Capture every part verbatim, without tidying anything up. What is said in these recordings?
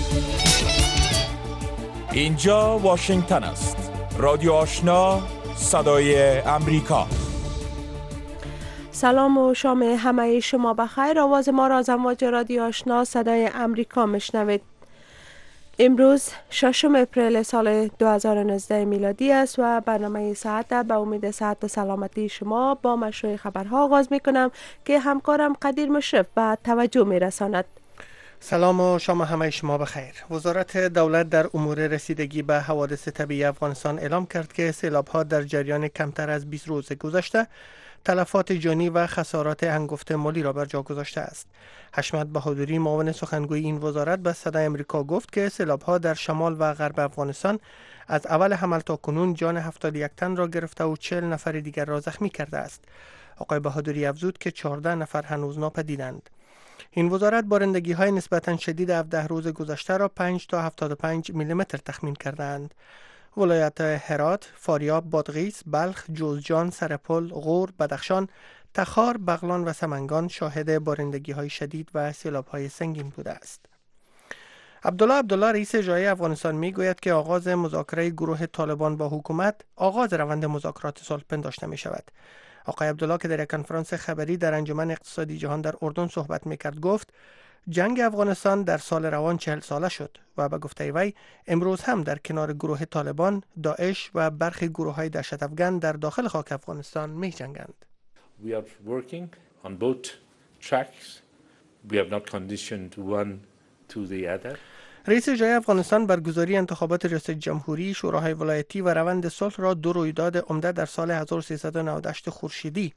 اینجا واشنگتن است. رادیو آشنا، صدای امریکا. سلام و شام همه شما بخیر. آواز ما را از امواج رادیو آشنا صدای امریکا میشنوید. امروز ششم اپریل سال دو هزار و نوزده میلادی است و برنامه ساعت به امید صحت و سلامتی شما با مشروع خبرها آغاز می کنم که همکارم قدیر مشرف به توجه می رساند. سلام و شام همه شما بخیر. وزارت دولت در امور رسیدگی به حوادث طبیعی افغانستان اعلام کرد که سیلاب‌ها در جریان کمتر از بیست روز گذشته تلفات جانی و خسارات هنگفت مالی را بر جا گذاشته است. حشمت بهادری، معاون سخنگوی این وزارت، به صدای امریکا گفت که سیلاب‌ها در شمال و غرب افغانستان از اول حمل تا کنون جان هفتاد و یک تن را گرفته و چهل نفر دیگر را زخمی کرده است. آقای بهادری افزود که چهارده نفر هنوز ناپدیدند. این وزارت بارندگی‌های نسبتاً شدید هفده روز گذشته را پنج تا هفتاد و پنج میلیمتر تخمین کردند. ولایت هرات، فاریاب، بادغیس، بلخ، جوزجان، سرپل، غور، بدخشان، تخار، بغلان و سمنگان شاهد بارندگی‌های شدید و سیلاب‌های سنگین بوده است. عبدالله عبدالله رئیس جای افغانستان میگوید که آغاز مذاکره گروه طالبان با حکومت آغاز روند مذاکرات صلح پنداشته می شود. آقای عبدالله که در یک کنفرانس خبری در انجمن اقتصادی جهان در اردن صحبت میکرد گفت جنگ افغانستان در سال روان چهل ساله شد و به گفته وی امروز هم در کنار گروه طالبان، داعش و برخی گروه های دهشت افغان در داخل خاک افغانستان می جنگند. We are working on both tracks. We have not conditioned one to the other. رئیس جای افغانستان برگزاری انتخابات ریاست جمهوری، شوراهای ولایتی و روند صلح را دو رویداد عمده در سال هزار و سیصد و نود و هشت خورشیدی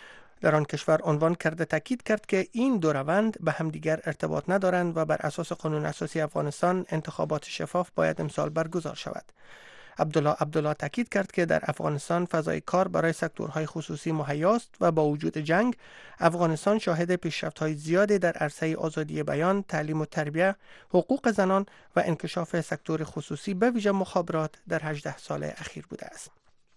در آن کشور عنوان کرده تاکید کرد که این دو روند به همدیگر ارتباط ندارند و بر اساس قانون اساسی افغانستان انتخابات شفاف باید امسال برگزار شود. عبدالله عبدالله تاکید کرد که در افغانستان فضای کار برای سکتورهای خصوصی مهیاست و با وجود جنگ افغانستان شاهد پیشرفت‌های زیادی در عرصه آزادی بیان، تعلیم و تربیت، حقوق زنان و انکشاف سکتور خصوصی به ویژه مخابرات در هجده سال اخیر بوده است.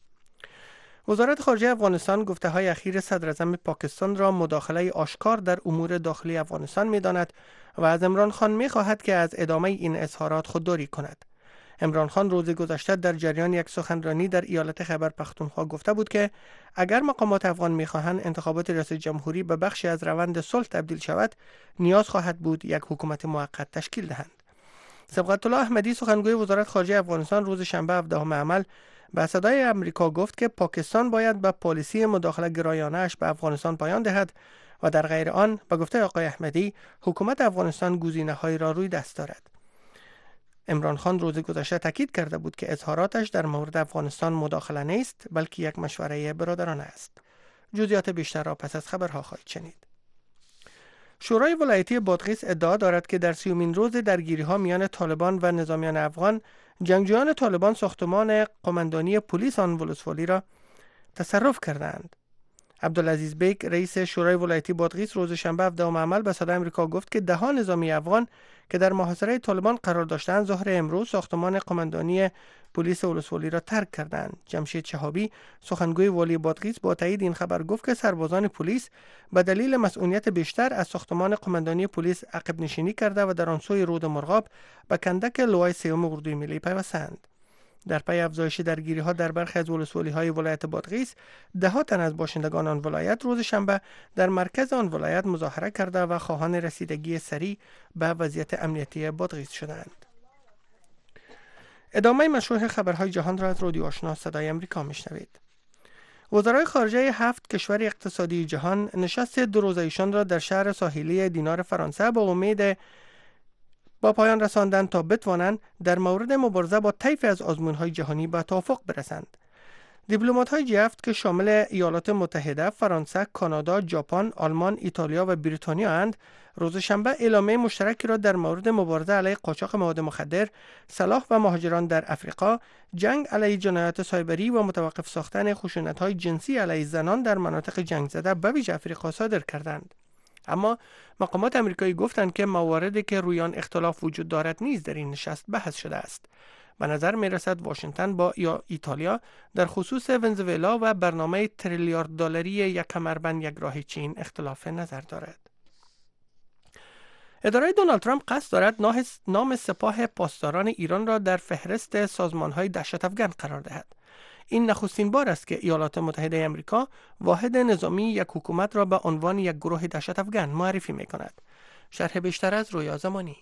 وزارت خارجه افغانستان گفته‌های اخیر صدر اعظم پاکستان را مداخله آشکار در امور داخلی افغانستان می‌داند و از عمران خان می‌خواهد که از ادامه این اظهارات خودداری کند. عمران خان روز گذشته در جریان یک سخنرانی در ایالت خیبر پختونخوا گفته بود که اگر مقامات افغان می‌خواهند انتخابات ریاست جمهوری به بخشی از روند صلح تبدیل شود، نیاز خواهد بود یک حکومت موقت تشکیل دهند. صبغت الله احمدی، سخنگوی وزارت خارجه افغانستان، روز شنبه هفدهم حمل به صدای امریکا گفت که پاکستان باید به پالیسی مداخله گرایانه اش به افغانستان پایان دهد و در غیر آن، به گفته آقای احمدی، حکومت افغانستان گزینه‌هایی را روی دست دارد. عمران خان روز گذشته تاکید کرده بود که اظهاراتش در مورد افغانستان مداخله نیست بلکه یک مشوره برادرانه است. جزئیات بیشتر را پس از خبرها خواهید شنید. شورای ولایتی بادغیس ادعا دارد که در سیومین روز درگیری‌ها میان طالبان و نظامیان افغان، جنگجویان طالبان ساختمان قماندانی پلیس آن ولسوالی را تصرف کردند. عبدالعزیز بیگ، رئیس شورای ولایتی بادغیس، روز شنبه هفدهم حمل به صدای امریکا گفت که ده ها نظامی افغان که در محاصره طالبان قرار داشتند ظهر امروز ساختمان قماندانی پلیس ولسوالی را ترک کردند. جمشید شهابی، سخنگوی والی بادغیس، با تایید این خبر گفت که سربازان پلیس به دلیل مسئولیت بیشتر از ساختمان قماندانی پلیس عقب نشینی کرده و در آن سوی رود مرغاب به کندک لوای سوم اردوی ملی پیوستند. در پی افزایش درگیری‌ها در برخی از ولسوالی‌های ولایت بادغیس، ده ها تن از باشندگان آن ولایت روز شنبه در مرکز آن ولایت مظاهره کرده و خواهان رسیدگی سریع به وضعیت امنیتی بادغیس شدند. ادامه مشروع خبرهای جهان را از رادیو آشنا صدای امریکا میشنوید. وزرای خارجه هفت کشور اقتصادی جهان نشست دو روزه‌ایشان را در شهر ساحلی دینار فرانسه با امید با پایان رساندن تا بتوانند در مورد مبارزه با طیف از آزمون‌های جهانی به توافق برسند. دیپلمات‌های جی هفت که شامل ایالات متحده، فرانسه، کانادا، ژاپن، آلمان، ایتالیا و بریتانیا اند، روز شنبه اعلامیه مشترکی را در مورد مبارزه علیه قاچاق مواد مخدر، سلاح و مهاجران در افریقا، جنگ علیه جنایات سایبری و متوقف ساختن خشونت‌های جنسی علیه زنان در مناطق جنگ زده به ویژه افریقا صادر کردند. اما مقامات امریکایی گفتند که مواردی که روی آن اختلاف وجود دارد نیز در این نشست بحث شده است. به نظر می رسد واشنگتن با یا ایتالیا در خصوص ونزوئلا و برنامه تریلیارد دلاری یک کمربند یک راه چین اختلاف نظر دارد. اداره دونالد ترامپ قصد دارد نام سپاه پاسداران ایران را در فهرست سازمان‌های دهشت‌افکن قرار دهد. این نخستین بار است که ایالات متحده آمریکا واحد نظامی یک حکومت را به عنوان یک گروه دهشت‌افکن معرفی می‌کند. شرح بیشتر از رویا زمانی.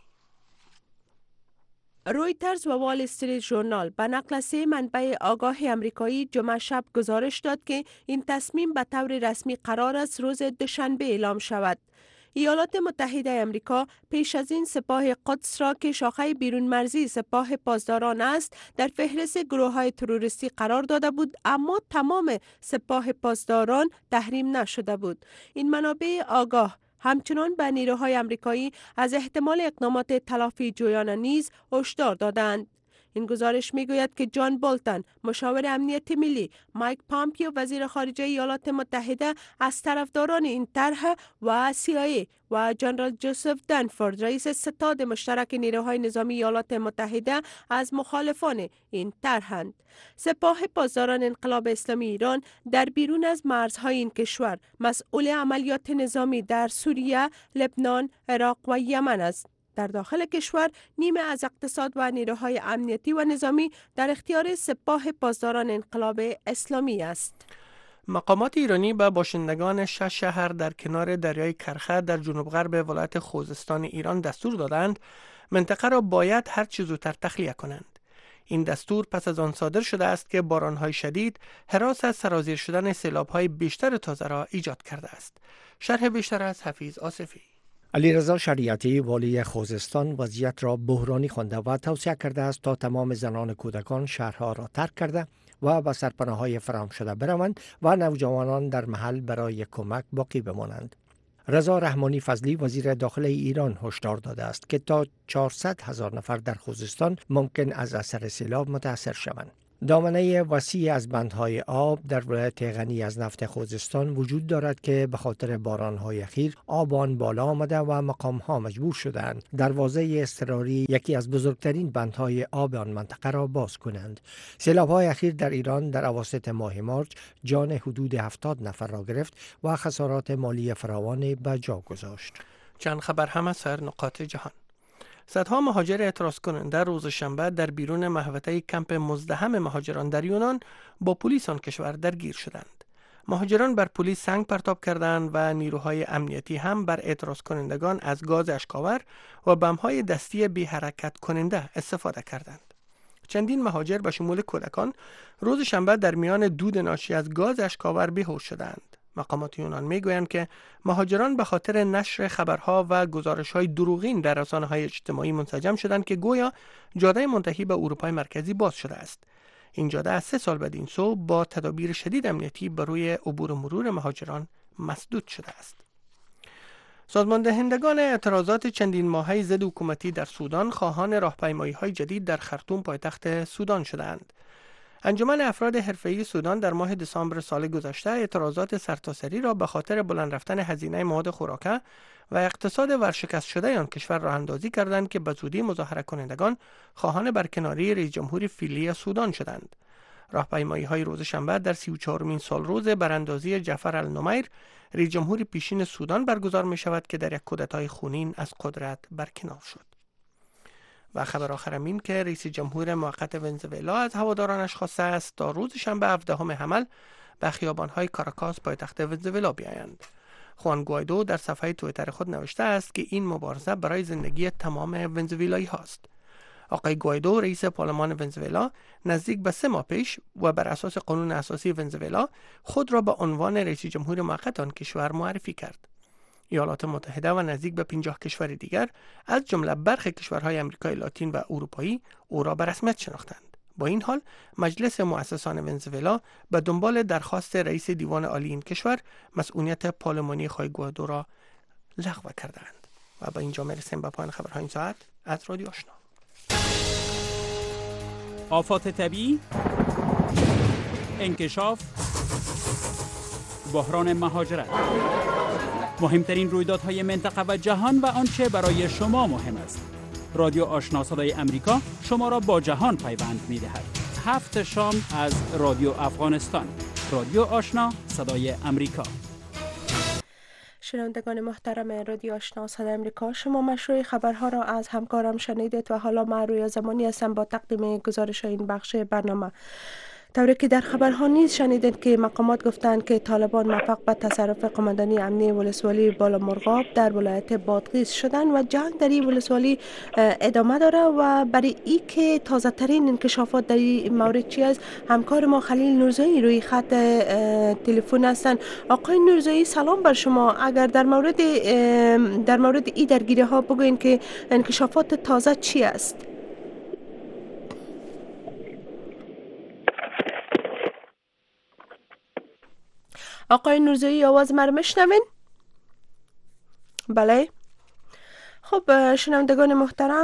رویترز و وال استریت ژورنال به نقل از سه منبع آگاه آمریکایی جمعه شب گزارش داد که این تصمیم به طور رسمی قرار است روز دوشنبه اعلام شود. ایالات متحده آمریکا پیش از این سپاه قدس را که شاخه بیرون مرزی سپاه پاسداران است در فهرست گروه‌های تروریستی قرار داده بود، اما تمام سپاه پاسداران تحریم نشده بود. این منابع آگاه همچنان به نیروهای آمریکایی از احتمال اقدامات تلافی جویانه نیز هشدار دادند. این گزارش میگوید که جان بولتن مشاور امنیت ملی، مایک پامپیو وزیر خارجه ایالات متحده از طرفداران این طرح و سی آی ای و جنرال جوزف دنفورد رئیس ستاد مشترک نیروهای نظامی ایالات متحده از مخالفان این طرحند. سپاه پاسداران انقلاب اسلامی ایران در بیرون از مرزهای این کشور مسئول عملیات نظامی در سوریه، لبنان، عراق و یمن است. در داخل کشور نیمه از اقتصاد و نیروهای امنیتی و نظامی در اختیار سپاه پاسداران انقلاب اسلامی است. مقامات ایرانی به باشندگان شش شهر در کنار دریای کرخه در جنوب غرب ولایت خوزستان ایران دستور دادند منطقه را باید هر چه زودتر تخلیه کنند. این دستور پس از آن صادر شده است که بارانهای شدید هراس از سرازیر شدن سیلاب‌های بیشتر تازه را ایجاد کرده است. شرح بیشتر از حفیظ آصفی. علیرضا شریعتی والی خوزستان وضعیت را بحرانی خوانده و توصیه کرده است تا تمام زنان کودکان شهرها را ترک کرده و به سرپناه‌های فراهم شده بروند و نوجوانان در محل برای کمک باقی بمانند. رضا رحمانی فضلی وزیر داخله ایران هشدار داده است که تا چهارصد هزار نفر در خوزستان ممکن از اثر سیلاب متاثر شوند. دامنه وسیع از بندهای آب در ولایت غنی از نفت خوزستان وجود دارد که به خاطر بارانهای اخیر آب آن بالا آمده و مقامها مجبور شدند دروازه اضطراری یکی از بزرگترین بندهای آب آن منطقه را باز کنند. سیلاب‌های اخیر در ایران در اواسط ماه مارچ جان حدود هفتاد نفر را گرفت و خسارات مالی فراوان به جا گذاشت. چند خبر هم از سایر نقاط جهان. صدها مهاجر اعتراض کننده روز شنبه در بیرون محوطه کمپ مزدحم مهاجران در یونان با پلیس آن کشور درگیر شدند. مهاجران بر پلیس سنگ پرتاب کردند و نیروهای امنیتی هم بر اعتراض کنندگان از گاز اشک‌آور و بمب‌های دستی بی حرکت کننده استفاده کردند. چندین مهاجر به شمول کودکان روز شنبه در میان دود ناشی از گاز اشک‌آور بیهوش شدند. مقامات یونان میگویند که مهاجران به خاطر نشر خبرها و گزارش‌های دروغین در رسانه‌های اجتماعی منسجم شدند که گویا جاده منتهی به اروپای مرکزی باز شده است. این جاده از سه سال بعد این سو با تدابیر شدید امنیتی بر روی عبور و مرور مهاجران مسدود شده است. سازمان دهندگان اعتراضات چندین ماهه ضد حکومتی در سودان خواهان راهپیمایی‌های جدید در خرطوم پایتخت سودان شدند. انجمن افراد حرفه‌ای سودان در ماه دسامبر سال گذشته اعتراضات سرتاسری را به خاطر بلند رفتن هزینه مواد خوراکه و اقتصاد ورشکست شده آن کشور راه اندازی کردند که به زودی مظاهره کنندگان خواهان برکناری رئیس جمهور فعلی سودان شدند. راهپیمایی‌های روز شنبه در سی و چهارمین سال روز براندازی جعفر النمیر رئیس جمهور پیشین سودان برگزار می شود که در یک کودتای خونین از قدرت برکنار شد. و خبر آخرم این که رئیس جمهور موقت ونزوئلا از هوادارانش خواسته است تا روز شنبه هفدهم حمل به خیابان‌های کاراکاس پایتخت ونزوئلا بیایند. خوان گوایدو در صفحه توییتر خود نوشته است که این مبارزه برای زندگی تمام ونزوئلایی هاست. آقای گوایدو رئیس پارلمان ونزوئلا نزدیک به سه ماه پیش و بر اساس قانون اساسی ونزوئلا خود را به عنوان رئیس جمهور موقت آن کشور معرفی کرد. ایالات متحده و نزدیک به پنجاه کشور دیگر از جمله برخی کشورهای آمریکای لاتین و اروپایی او را به رسمیت شناختند. با این حال مجلس مؤسسان ونزوئلا به دنبال درخواست رئیس دیوان عالی این کشور مسئولیت پارلمانی آقای گوایدو را لغو کردند. و با اینجا میرسیم به پایان خبرهای این ساعت از رادیو آشنا. آفات طبیعی، انکشاف، بحران مهاجرت، مهمترین رویدادهای منطقه و جهان و آنچه برای شما مهم است. رادیو آشنا صدای امریکا شما را با جهان پیوند می‌دهد. هفت شام از رادیو افغانستان. رادیو آشنا صدای امریکا. شنوندگان محترم رادیو آشنا صدای امریکا، شما مشروع خبرها را از همکارم شنیدید و حالا من رویا زمانی هستم با تقدیم گزارش این بخش برنامه. طوری که در خبرها نیز شنیدید که مقامات گفتند که طالبان موفق به تصرف قماندانی امنی ولسوالی بالامرغاب در ولایت بادغیس شدند و جنگ در این ولسوالی ادامه داره و برای ای که تازه ترین انکشافات در این مورد چی است، همکار ما خلیل نورزایی روی خط تلفن هستند. آقای نورزایی سلام بر شما. اگر در مورد در مورد این درگیری ها بگوین که انکشافات تازه چی است؟ آقای نورزایی آواز ما رو میشنوین؟ بله. خب شنوندگان محترم،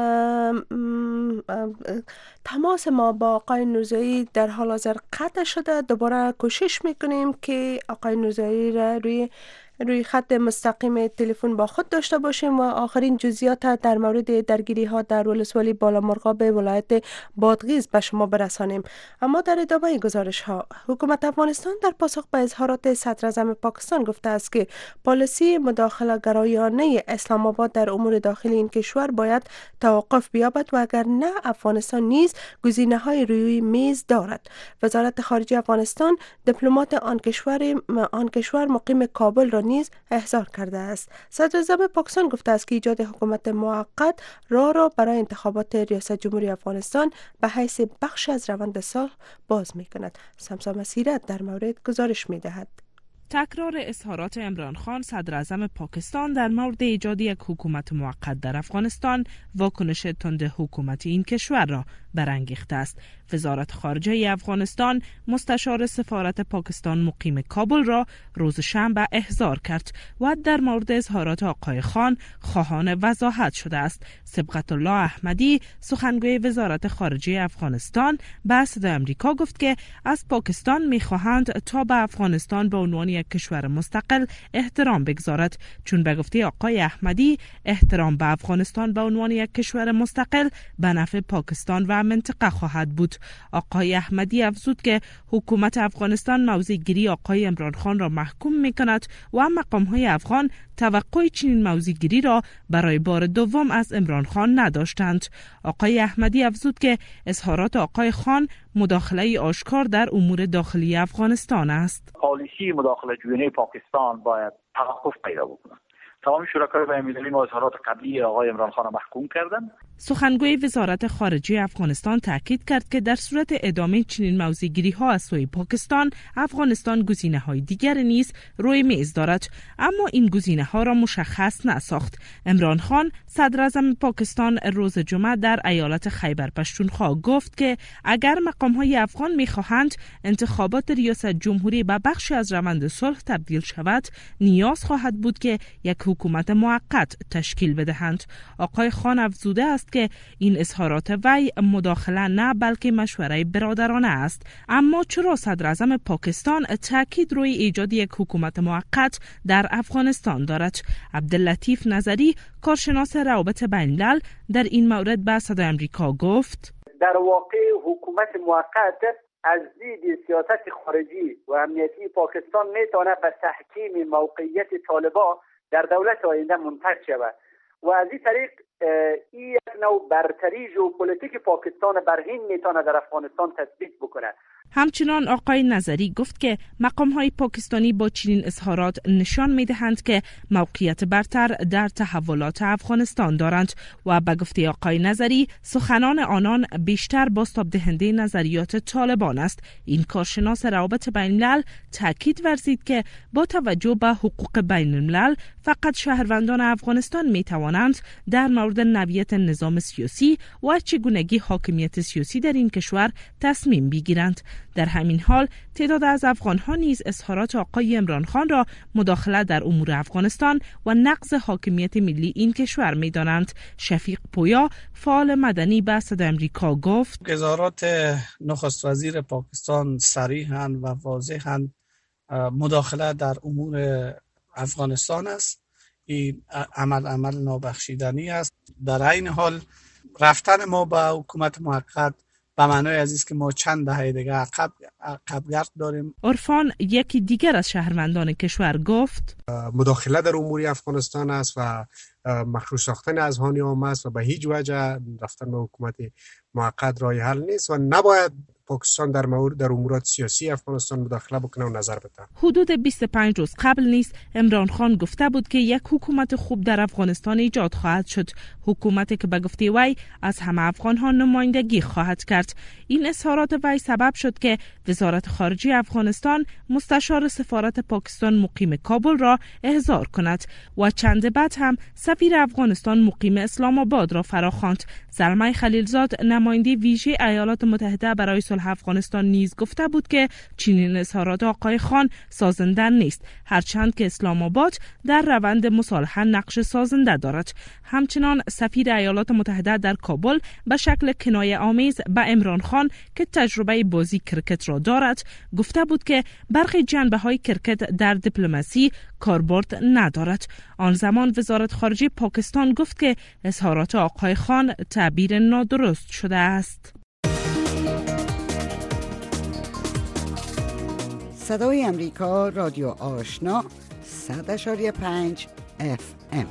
تماس ما با آقای نورزایی در حال حاضر قطع شده. دوباره کوشش میکنیم که آقای نورزایی را روی روی خط مستقیم تلفن با خود داشته باشیم و آخرین جزئیات در مورد درگیری ها در ولسوالی بالامرغاب ولایت بادغیس به شما برسانیم. اما در ادامه گزارش ها، حکومت افغانستان در پاسخ به اظهارات صدر اعظم پاکستان گفته است که پالیسی مداخله گرایانه اسلام آباد در امور داخلی این کشور باید توقف بیابد و اگر نه افغانستان نیز گزینه های روی میز دارد. وزارت خارجه افغانستان دیپلمات آن کشور آن کشور مقیم کابل را نیز احضار کرده است. صدر اعظم پاکستان گفته است که ایجاد حکومت موقت راه را برای انتخابات ریاست جمهوری افغانستان به حیث بخش از روند صلح باز می کند. سمسا مسیرت در مورد گزارش می دهد. تکرار اظهارات عمران خان صدر اعظم پاکستان در مورد ایجاد یک حکومت موقت در افغانستان واکنش تند حکومت این کشور را برانگیخته است. وزارت خارجه افغانستان مستشار سفارت پاکستان مقیم کابل را روز شنبه احضار کرد و در مورد اظهارات آقای خان خواهان وضاحت شده است. صبغت الله احمدی سخنگوی وزارت خارجه افغانستان به صدای آمریکا گفت که از پاکستان می‌خواهند تا به افغانستان به عنوان یک کشور مستقل احترام بگذارد، چون به گفته آقای احمدی احترام به افغانستان به عنوان یک کشور مستقل به نفع پاکستان و منطقه خواهد بود. آقای احمدی افزود که حکومت افغانستان موضع‌گیری آقای عمران خان را محکوم می‌کند و مقام‌های افغان توقع چنین موضع‌گیری را برای بار دوم از عمران خان نداشتند. آقای احمدی افزود که اظهارات آقای خان مداخله آشکار در امور داخلی افغانستان است. پالیسی مداخله جویانه پاکستان باید توقف پیدا بکند. تمام شرکای بین‌المللی ما اظهارات قبلی آقای عمران خان را محکوم کردند. سخنگوی وزارت خارجه افغانستان تاکید کرد که در صورت ادامه چنین موضع‌گیری ها از سوی پاکستان، افغانستان گزینه‌های دیگر نیز روی میز دارد، اما این گزینه‌ها را مشخص نساخت. عمران خان صدر اعظم پاکستان روز جمعه در ایالت خیبر پشتونخوا گفت که اگر مقام‌های افغان می‌خواهند انتخابات ریاست جمهوری به بخشی از روند صلح تبدیل شود، نیاز خواهد بود که یک حکومت موقت تشکیل بدهند. آقای خان افزوده است که این اظهارات وی مداخله نه بلکه مشوره برادرانه است. اما چرا صدر اعظم پاکستان تاکید روی ایجاد یک حکومت موقت در افغانستان دارد؟ عبداللطیف نظری کارشناس روابط بین الملل در این مورد به صدای آمریکا گفت: در واقع حکومت موقت از دید سیاست خارجی و امنیتی پاکستان میتونه به تحکیم موقعیت طالبان در دولت آینده منتج شود و از این طریق این یک نوع برتری ژئوپلیتیک پاکستان بر هند میتونه در افغانستان تثبیت بکنه. همچنان آقای نظری گفت که مقام‌های پاکستانی با چنین اظهارات نشان می‌دهند که موقعیت برتر در تحولات افغانستان دارند و به گفته آقای نظری سخنان آنان بیشتر بازتاب دهنده نظریات طالبان است. این کارشناس روابط بین الملل تاکید ورزید که با توجه به حقوق بین الملل فقط شهروندان افغانستان می‌توانند در مورد نوعیت نظام سیاسی و چگونگی حاکمیت سیاسی در این کشور تصمیم بگیرند. در همین حال تعداد از افغان‌ها نیز اظهارات آقای عمران خان را مداخله در امور افغانستان و نقض حاکمیت ملی این کشور می‌دانند. شفیق پویا فعال مدنی به صدای آمریکا گفت: اظهارات نخست وزیر پاکستان صریحاً و واضحاً مداخله در امور افغانستان است. این عمل عمل نابخشیدنی است. در این حال رفتن ما به حکومت موقت به معنای عزیز که ما چند دهه دیگه عقب عقبگرد داریم. عرفان یکی دیگر از شهروندان کشور گفت مداخله در امور افغانستان است و مخروش ساختن اذهان عامه است و به هیچ وجه رفتن به حکومت موقت راه حل نیست و نباید پاکستان در مورد در امورات سیاسی افغانستان مداخله بکنه و نظر بده. حدود بیست و پنج روز قبل نیز عمران خان گفته بود که یک حکومت خوب در افغانستان ایجاد خواهد شد، حکومتی که به گفته وی از همه افغان ها نمایندگی خواهد کرد. این اظهارات وی سبب شد که وزارت خارجه افغانستان مستشار سفارت پاکستان مقیم کابل را احضار کند و چند بعد هم سفیر افغانستان مقیم اسلام آباد را فراخواند. زلمه خلیلزاد نماینده ویژه ایالات متحده برای صلح افغانستان نیز گفته بود که چنین اظهارات آقای خان سازنده نیست، هرچند که اسلام آباد در روند مصالحه نقش سازنده دارد. همچنان سفیر ایالات متحده در کابل به شکل کنایه آمیز به عمران خان که تجربه بازی کرکت را دارد گفته بود که برخی جنبه های کرکت در دیپلماسی کاربرد ندارد. آن زمان وزارت خارجه پاکستان گفت که اظهارات آقای خان تعبیر نادرست شده است. صدای امریکا، رادیو آشنا، صد اشاری پنج اف ام.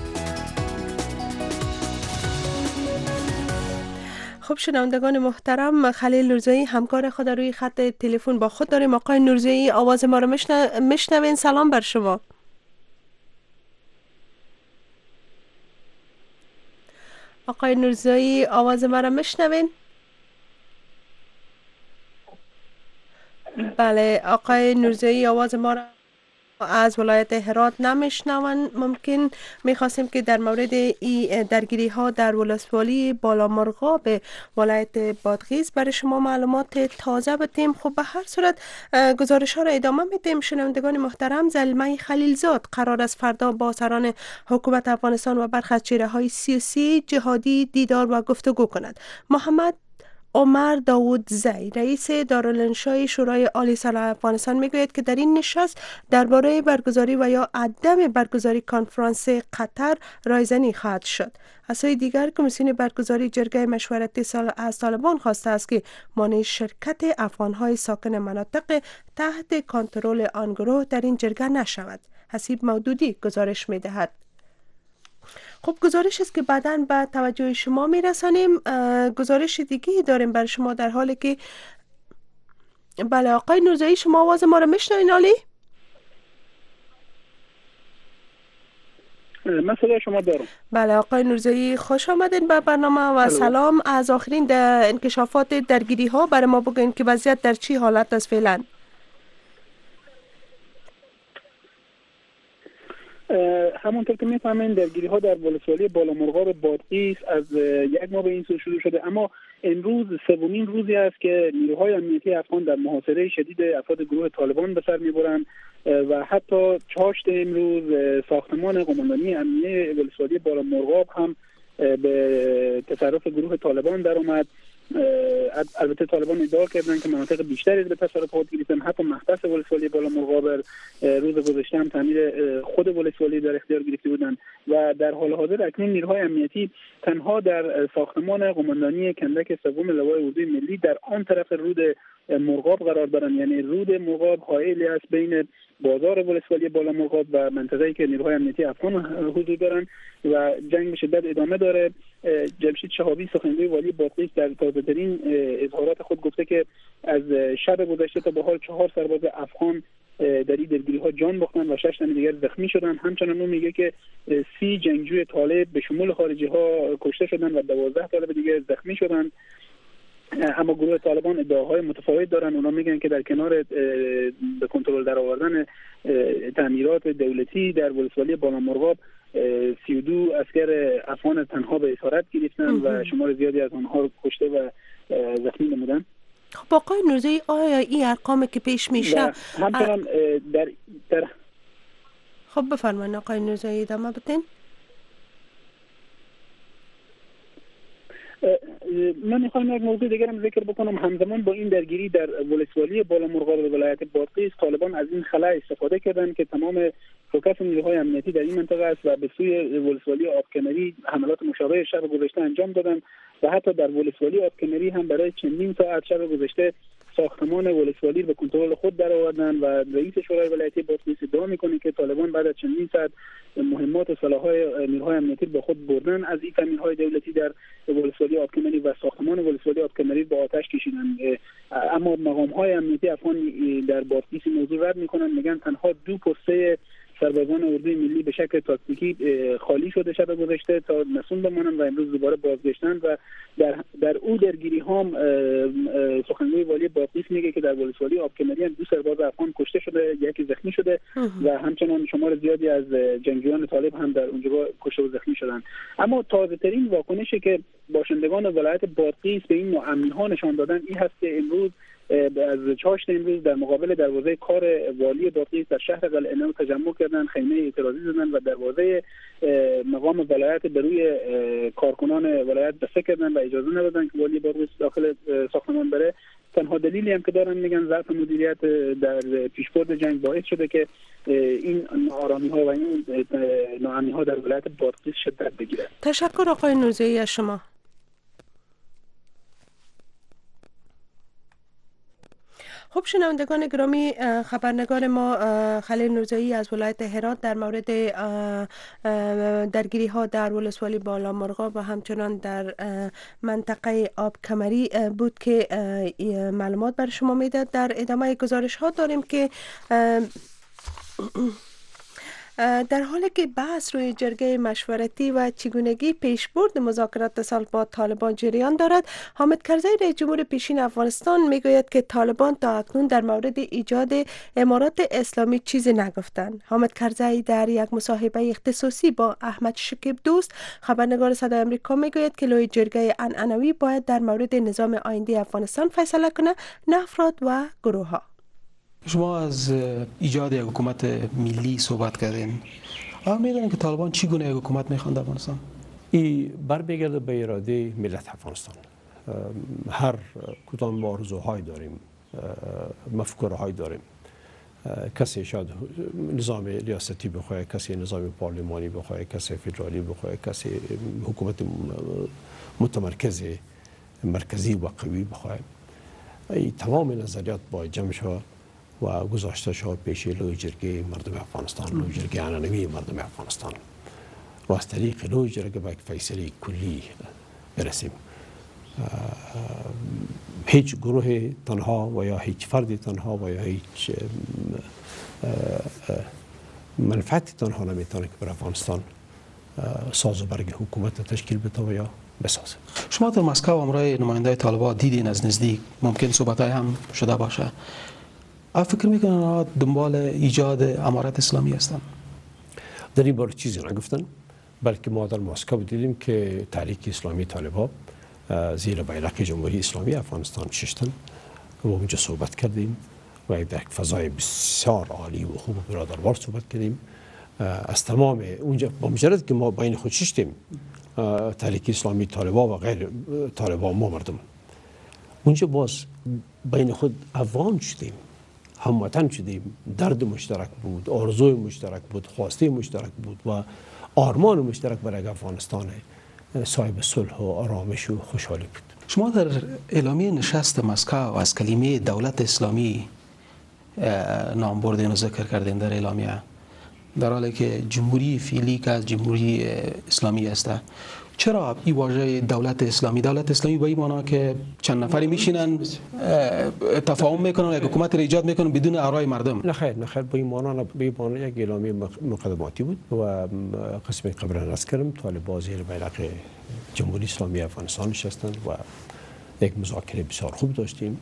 خب شنوندگان محترم، خلیل نورزایی همکار خود روی خط تلفن با خود داریم. آقای نورزایی آواز ما رو میشنوین؟ سلام بر شما. آقای نورزایی آواز ما رو میشنوین؟ بله آقای نورزایی آواز ما را از ولایت هرات نمیشنون. ممکن میخواستیم که در مورد این درگیری ها در ولسوالی بالامرغاب ولایت بادغیس برای شما معلومات تازه بدیم. خب به هر صورت گزارش ها را ادامه میدیم. شنوندگان محترم، زلمه خلیلزاد قرار است فردا با سران حکومت افغانستان و برخی از چهره های سیاسی جهادی دیدار و گفتگو کند. محمد عمر داوود زی رئیس دارالانشای شورای عالی صلح افغانستان میگوید که در این نشست درباره برگزاری و یا عدم برگزاری کنفرانس قطر رایزنی خواهد شد. از سوی دیگر کمیسیون برگزاری جرگه مشورتی از طالبان خواسته است که مانع شرکت افغانهای ساکن مناطق تحت کنترل آن گروه در این جرگه نشود. حسیب مودودی گزارش میدهد. خب گزارش است که بعداً به توجه شما میرسانیم. گزارش دیگه داریم برای شما در حالی که بله آقای نورزایی شما آواز ما رو میشنوین؟ عالی. من صدای شما دارم. بله آقای نورزایی خوش آمدین به برنامه و هلو. سلام. از آخرین در انکشافات درگیری ها برای ما بگوین که وضعیت در چی حالت است فعلا؟ همونطور که میفهمین درگیری ها در ولسوالی بالامرغاب بادغیس از یک ماه به این سو شروع شده، اما امروز سومین روزی است که نیروهای امنیتی افغان در محاصره شدید افراد گروه طالبان به سر میبرند و حتی چهارشنبه امروز ساختمان قماندانی امنیه ولسوالی بالامرغاب هم به تصرف گروه طالبان در آمد. البته طالبان ادعا کردند که مناطق بیشتری به تصرف خود گرفتن، حتی محبس ولسوالی بالامرغاب روز گذشته هم تعمیر خود ولسوالی در اختیار گرفته بودند و در حال حاضر اکنون نیروهای امنیتی تنها در ساختمان قماندانی کندک سوم لوای اردوی ملی در آن طرف رود مرغاب قرار دارند. یعنی رود مرغاب حائلی است بین بازار ولسوالی بالامرغاب و منطقه‌ای که نیروهای امنیتی افغان حضور دارند و جنگ به شدت ادامه داره. جمشید شهابی سخنگوی والی بادغیس در تازه‌ترین اظهارات خود گفته که از شب گذشته تا به حال چهار سرباز افغان در این درگیری‌ها جان باختند و شش تن دیگر زخمی شدند. همچنین او میگه که سی جنگجوی طالب به شمول خارجی‌ها کشته شدند و دوازده طالب دیگر زخمی شدند. اما گروه طالبان ادعاهای متفاوت دارن. اونا میگن که در کنار به کنترل در آوردن تعمیرات دولتی در ولسوالی بالامرغاب سی و دو اسکر افغان تنها به اسارت گرفتن و شمار زیادی از آنها کشته و زخمی نمودن. خب آقای نورزایی آیا این ارقامی که پیش میشه همچنان در در خب بفرمایید آقای نورزایی ادامه بدین. من میخوام یک موضوع دیگر هم ذکر بکنم. همزمان با این درگیری در ولسوالی بالامرغاب ولایت بادغیس طالبان از این خلا استفاده کردند که تمام فوکس نیروهای امنیتی در این منطقه است و به سوی ولسوالی آبکنری حملات مشابه شب گذشته انجام دادند و حتی در ولسوالی آبکنری هم برای چندین ساعت شب گذشته ساختمان ولسوالی به کنترل خود درآوردند و رئیس شورای ولایتی بادغیس ادعا میکنه که طالبان بعد از چندین ساعت مهمات و سلاح‌های نیروهای امنیتی با خود بردن از این تامین‌های دولتی در ولسوالی آبکنری و ساختمان ولسوالی آبکنری با آتش کشیدند. اما مقام‌های امنیتی افغان در بادغیس موضوع رد میکنن، میگن تنها دو پسته سربازان اردوی ملی به شکل تاکتیکی خالی شده شب گذشته تا نسون بمانند و امروز دوباره بازگشتند و در در او درگیری هم سخنگوی والی بادغیس میگه که در ولسوالی آبکنری هم دو سرباز افغان کشته شده، یکی زخمی شده و همچنان شمار زیادی از جنگجویان طالب هم در اونجا کشته و زخمی شدند. اما تازه ترین واکنشی که باشندگان ولایت بادغیس به این ناامنی‌ها نشان دادن این هست که امروز از چاشت امروز در مقابل دروازه کار والی بادغیس در شهر قلعه‌نو تجمع کردند، خیمه اعتراضی زدند و دروازه مقام ولایت به روی کارکنان ولایت بسته کردند و اجازه ندادند که والی بادغیس داخل ساختمان بره. تنها دلیلی هم که دارن میگن ضعف مدیریت در پیشبرد جنگ باعث شده که این ناآرامی‌ها و این ناامنی‌ها در ولایت بادغیس شدت بگیره. تشکر آقای نوزه‌ای از شما. خب شنوندگان گرامی، خبرنگار ما خلیل نوزه‌ای از ولایت هرات در مورد درگیری ها در ولسوالی بالا مرغاب و همچنان در منطقه آب کمری بود که معلومات بر شما میداد. در ادامه گزارش ها داریم که در حالی که بحث روی جرگه مشورتی و چگونگی پیشبرد مذاکرات سال با طالبان جریان دارد، حامد کرزی رئیس جمهور پیشین افغانستان میگوید که طالبان تا اکنون در مورد ایجاد امارات اسلامی چیزی نگفتند. حامد کرزی در یک مصاحبه اختصاصی با احمد شکیب دوست خبرنگار صدای آمریکا میگوید که لوی جرگه عنعنوی باید در مورد نظام آینده افغانستان فیصله کنه، نه افراد و گروه ها. شما از ایجاد یک حکومت ملی صحبت کردین. آیا میدونین که طالبان چی گونه یک حکومت میخوان در افغانستان؟ این برمیگرده به اراده ملت افغانستان. هر کدام آرزوهای داریم، مفکورهای داریم. کسی شاید نظام ریاستی بخواه، کسی نظام پارلمانی بخواه، کسی فدرالی بخواه، کسی حکومت متمرکز مرکزی و قوی بخواه. این تمام نظریات باید جمع شود و گذاشته شد پیش لوی جرگه مردم افغانستان، لوی جرگه عنعنوی مردم افغانستان و از طریق لوی جرگه به یک فیصله کلی برسیم. هیچ گروه تنها و یا هیچ فرد تنها و یا هیچ منفعت تنها نمیتونه که بر افغانستان ساز و برگ حکومت تشکیل بده و یا بسازه. شما در مسکو امرای نماینده طالبان دیدین از نزدیک، ممکن صحبت‌های هم شده باشه. آیا فکر میکنن آنها دنبال ایجاد امارت اسلامی هستند؟ در این باره چیزی نگفتن، بلکه ما در مسکو دیدیم که تحریک اسلامی طالبان زیر بیرق جمهوری اسلامی افغانستان نشستن و اونجا صحبت کردیم و در یک فضای بسیار عالی و خوب و برادروار صحبت کردیم. از تمام اونجا با مجرد که ما بین خود ششتیم، تحریک اسلامی طالبان و غیر طالبان، ما مردم اونجا باز بین خود افغان شدیم، هموطن شدیم. درد مشترک بود، آرزوی مشترک بود، خواسته مشترک بود و آرمان مشترک برای افغانستان صاحب صلح و آرامش و خوشحالی بود. شما در اعلامیه نشست مسکو از کلمه دولت اسلامی نام بردین و ذکر کردین در اعلامیه، در حالی که جمهوری فعلی که از جمهوری اسلامی است. چرا این واژه دولت اسلامی؟ دولت اسلامی به این معنی که چند نفری میشینن تفاهم میکنن، یک حکومت را ایجاد میکنن بدون آرای مردم؟ نه خیر، نه خیر، به این معنی به این معنی یک اعلامیه مقدماتی بود و قسم قبلا عرض کردم طالبان زیر بیرق جمهوری اسلامی افغانستان نشستند و یک مذاکره بسیار خوب داشتیم.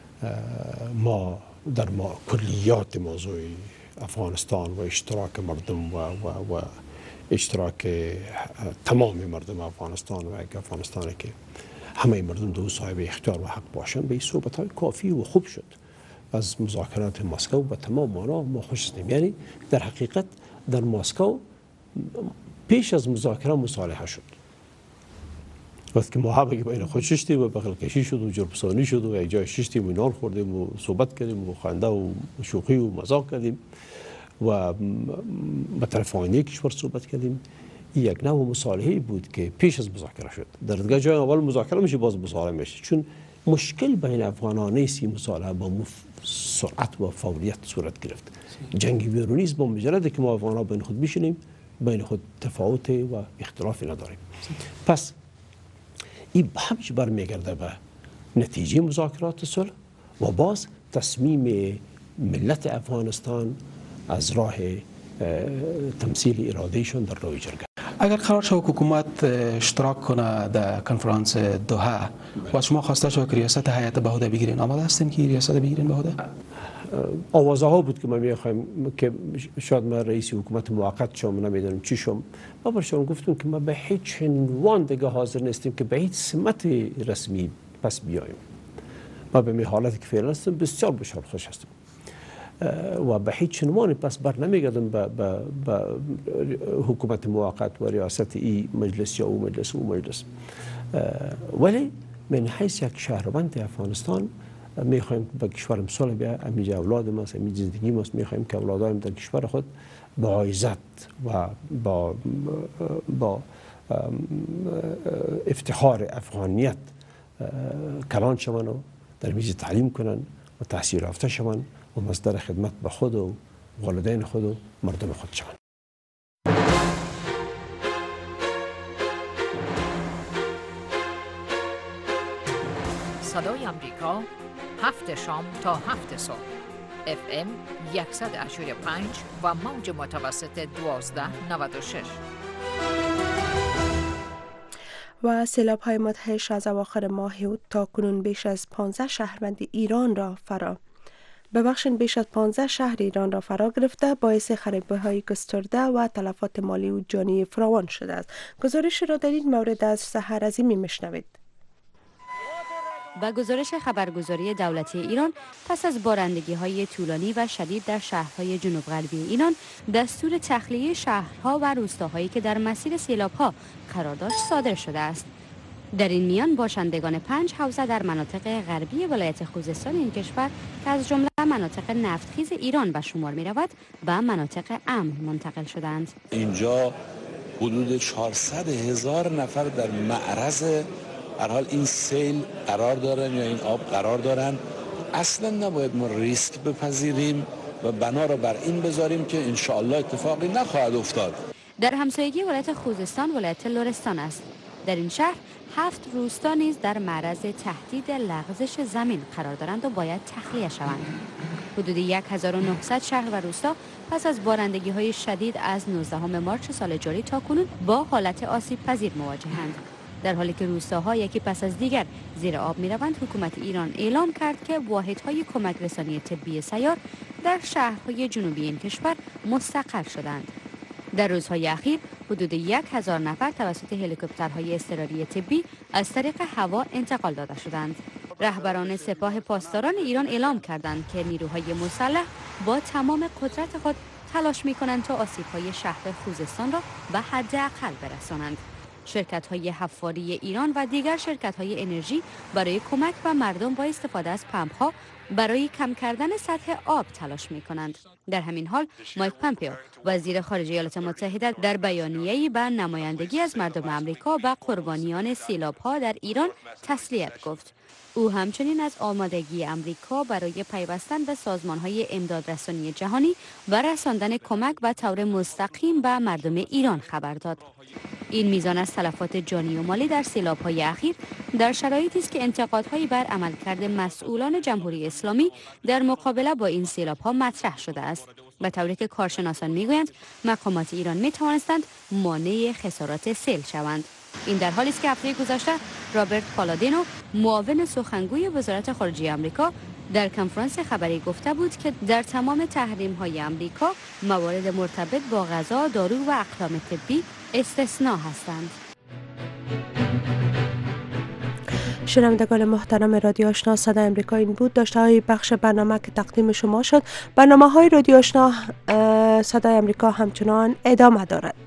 ما در ما کلیات موضوع افغانستان و اشتراک مردم و و و اشتراک تمام مردم افغانستان و یک افغانستانی که همه مردم دو صاحب اختیار و حق باشند، به این صحبت های کافی و خوب شد. از مذاکرات مسکو و تمام معنا ما خوش هستیم. یعنی در حقیقت در مسکو پیش از مذاکره مصالحه شد. وقتی که ما بگیم بین خود ششتیم و بغل کشی شد و جربسانی شد و یک جای ششتیم و نان خوردیم و صحبت کردیم و خنده و شوخی و مذاق کردیم و با طرفین کشور صحبت کردیم. این یک نوع مصالحه بود که پیش از مذاکره شد. در دیگه جای اول مذاکره میشه، باز مصالحه میشه، چون مشکل بین افغانان نیست. این مصالحه با سرعت و فوریت صورت گرفت. جنگ بیرونی است با مجرد که ما افغانان بین خود بشینیم، بین خود تفاوت و اختلافی نداریم. پس این همیشه برمیگرده به نتیجه مذاکرات صلح و باز تصمیم ملت افغانستان از راه تمثیل ارادهشون در روی جرگه. اگر قرار شد حکومت اشتراک کنه در کنفرانس دوحه و شما خواسته شد که ریاست هیئت بهوده بگیرین، آماده هستین که ریاست بگیرین بهوده؟ آوازه ها بود که ما میخوایم که شاید ما رئیس حکومت موقت شم، نمیدونم چی شم. ما برشون گفتم که ما به هیچ عنوان دیگه حاضر نیستیم که به هیچ سمت رسمی پس بیاییم. ما به می حالتی که فعلا هستم بسیار بسیار خوش هستم و به هیچ عنوان پس بر نمیگردم به حکومت موقت و ریاست ای مجلس یا او مجلس او مجلس. ولی من حیث یک شهروند افغانستان میخوایم به کشورم صلح بیاید. امیجا اولاد ماست، امیج زندگی ماست. میخوایم که اولادایم در کشور خود با عزت و با با افتخار افغانیت کلان شوند و در میز تعلیم کنند و تحصیل یافته شوند و مصدر خدمت به خود و والدین خود و مردم خود شوند. صدای امریکا، هفت شام تا هفت صبح، اف ام صد و هشت و پنج و موج متوسط دوازده نود و شش. و سیلاب‌های مدهش از اواخر ماه اوت تا کنون بیش از پانزده شهروند ایران را فرا ببخشید بیش از پانزده شهر ایران را فرا گرفته، باعث خرابی‌های گسترده و تلفات مالی و جانی فراوان شده است. گزارش را در این مورد از سحر عظیمی میشنوید. با گزارش خبرگزاری دولتی ایران، پس از بارندگی‌های طولانی و شدید در شهرهای جنوب غربی ایران، دستور تخلیه شهرها و روستاهایی که در مسیر سیلاب‌ها قرار داشت صادر شده است. در این میان باشندگان پنج حوزه در مناطق غربی ولایت خوزستان این کشور که از جمله مناطق نفتخیز ایران به شمار می‌رود، به مناطق امن منتقل شدند. اینجا حدود چهارصد هزار نفر در معرض هر حال این سیل قرار دارن یا این آب قرار دارن. اصلا نباید ما ریسک بپذیریم و بنا را بر این بذاریم که انشاءالله اتفاقی نخواهد افتاد. در همسایگی ولایت خوزستان ولایت لرستان است. در این شهر هفت روستا نیز در معرض تهدید لغزش زمین قرار دارند و باید تخلیه شوند. حدود هزار و نهصد شهر و روستا پس از بارندگی‌های شدید از نوزدهم مارس سال جاری تا کنون با حالت آسیب پذیر مواجهند. در حالی که روستاها یکی پس از دیگر زیر آب می‌روند، حکومت ایران اعلام کرد که واحدهای کمک رسانی طبی سیار در شهرهای جنوبی این کشور مستقر شدند. در روزهای اخیر حدود یک هزار نفر توسط هلیکوپترهای اضطراری طبی از طریق هوا انتقال داده شدند. رهبران سپاه پاسداران ایران اعلام کردند که نیروهای مسلح با تمام قدرت خود تلاش می‌کنند تا آسیب‌های شهر خوزستان را به حداقل برسانند. شرکت‌های حفاری ایران و دیگر شرکت‌های انرژی برای کمک به مردم با استفاده از پمپ‌ها برای کم کردن سطح آب تلاش می‌کنند. در همین حال مایک پامپئو وزیر خارجه ایالات متحده در بیانیه‌ای به نمایندگی از مردم آمریکا و قربانیان سیلاب‌ها در ایران تسلیت گفت. او همچنین از آمادگی آمریکا برای پیوستن به سازمان‌های امدادرسانی جهانی و رساندن کمک به طور مستقیم به مردم ایران خبر داد. این میزان از تلفات جانی و مالی در سیلاب‌های اخیر در شرایطی است که انتقادهایی بر عملکرد مسئولان جمهوری اسلامی در مقابله با این سیلاب‌ها مطرح شده است. به طوری که کارشناسان میگویند مقامات ایران میتوانستند مانع خسارات سیل شوند. این در حالی است که هفته گذشته رابرت پالادینو معاون سخنگوی وزارت خارجه آمریکا در کنفرانس خبری گفته بود که در تمام تحریم‌های آمریکا موارد مرتبط با غذا، دارو و اقلام طبی استثنا هستند. شنوندگان محترم رادیو آشنا صدای امریکا، این بود داشته های بخش برنامه که تقدیم شما شد. برنامه های رادیو آشنا صدای امریکا همچنان ادامه دارد.